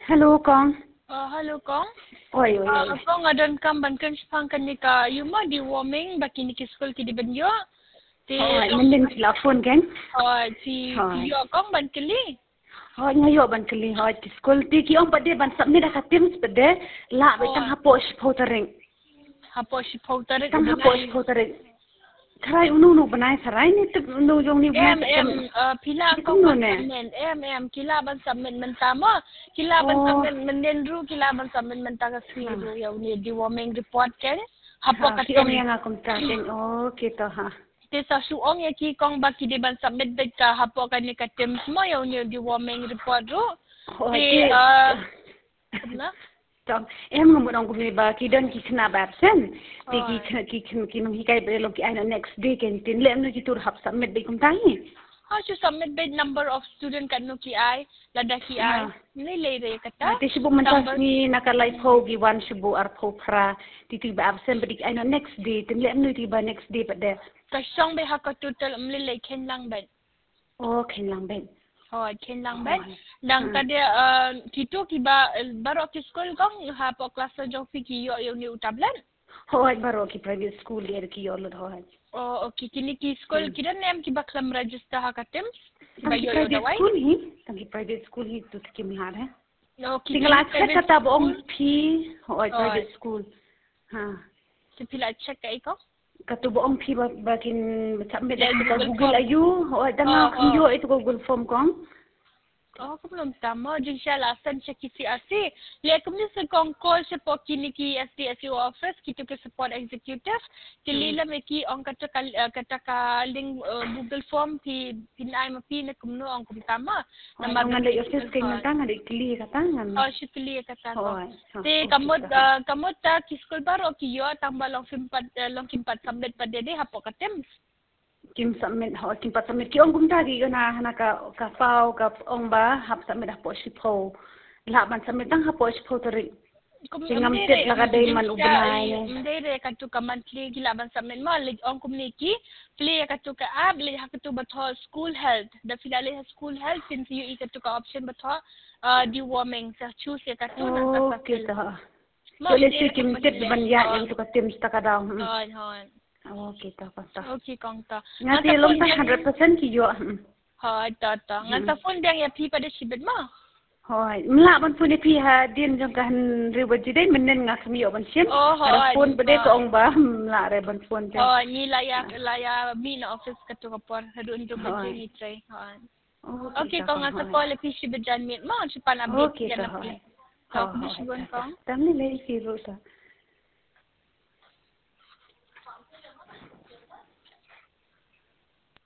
Hello con. Hello con. Oi. Con adon kam bankan spang kanika yuma di warming baki niki school ki di benyo. Ti Mình là phone gang. ti yo kong ban kili. Ngayo ban kali ti school ti ki om pade ban submit ka teams pade la be tang hapo shpotering. Hapo shipotare Tang hapo shpotering. Tharai unu banai sarai ni tu unu jong ni banai pila kong ban submit kila ban submit mentama kila ban submit menenru kila ban submit mentaka siru ya ni di warming report kan hapo ka ki om yang akum ta ken kita ha. Te sa suong ya ki kong baki di ban submit bet ka hapo ka ni ka teams mo ya ni di warming report ro. Ti na Tong em ngom dong kumi ba ki dan ki kena ba absen ti ki nung hikai be lo ki ana next day ken tin lem no ki tur hap submit be kum tangi to submit by number of student kan no ki ai lada ki ai ni le re kata ti sibu mentas ni nakalai pho gi wan sibu ar pho pra ti ba absen be ki ana next day tin lem no ti ba next day pa de ka song be ha ka total le ken lang ben ken lang ben ken lang ben dang ka de kito ki ba baro ki school kong ha po class jo fi ki yo ni utablan baro ki private school yer ki yo lo okay kini ki school kidan nem ki baklam register ha katem ba yo dawai tangi private school hi tu ki mi har hai tinggal check kata bong phi private school si pila check kai ko katu bong phi ba kin submit ka Google ayu danga yo itu Google form kong ko belum tama jing sya lasan sya kisi asi le kumni se kong call se po kini ki SDSU office kitu ke support executive tilila me ki ong kata ka link Google form pi pinai ma pi ne kumno ong kum tama nama ngale office ke ngata ngale kili kata ngan si kili kata ko te kamot ta ki school baro ki yo tambah long kimpat submit pa dede hapo katem kim submit kim pat submit ki ong kum ta gi na hana ka pau ka ong ba hap submit hapo sipo la ban submit tang hapo sipo teri singam tet laga dai man ubnai ndere ka tu ka monthly gila ban submit mo lig ong kum ni ki play ka tu ka app le ha ka tu batho school health da finale school health since you ka tu ka option batho deworming sa choose ka tu na ka kita so let's see kim tet ban ya yang tu ka tim sta ka daw kita pasta kong ta ngati lom ta 100% ki yo ta ngata phone dang ya pi pada sibet ma mla ban phone pi ha din jong kan riwaji dai menen nga kami yo ban sim ada phone bade ko ong ba mla re ban phone ja ni laya mi na office ka tu kapor hadun tu ba ni try okay kong ngata call pi sibet jan mit ma sipan update ya na pi misibon kong tamni le si rosa